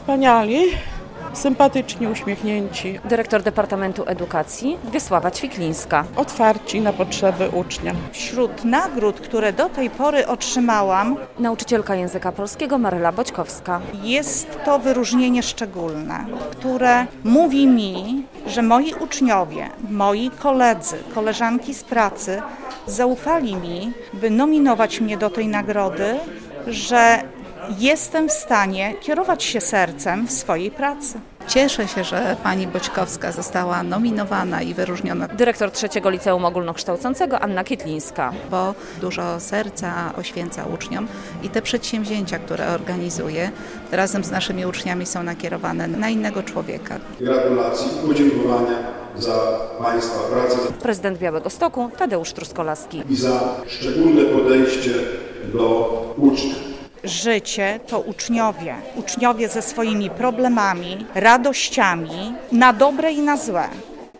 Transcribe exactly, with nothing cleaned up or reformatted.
Wspaniali, sympatyczni, uśmiechnięci, Dyrektor Departamentu Edukacji Wiesława Ćwiklińska. otwarci na potrzeby ucznia. Wśród nagród, które do tej pory otrzymałam, Nauczycielka języka polskiego Maryla Boćkowska. jest to wyróżnienie szczególne, które mówi mi, że moi uczniowie, moi koledzy, koleżanki z pracy zaufali mi, by nominować mnie do tej nagrody, że jestem w stanie kierować się sercem w swojej pracy. Cieszę się, że pani Boćkowska została nominowana i wyróżniona, Dyrektor trzeciego Liceum Ogólnokształcącego Anna Kietlińska. bo dużo serca oświęca uczniom i te przedsięwzięcia, które organizuje, razem z naszymi uczniami są nakierowane na innego człowieka. Gratulacji, podziękowania za Państwa pracę Prezydent Białegostoku Tadeusz Truskolaski. i za szczególne podejście do uczniów. Życie to uczniowie. Uczniowie ze swoimi problemami, radościami, na dobre i na złe.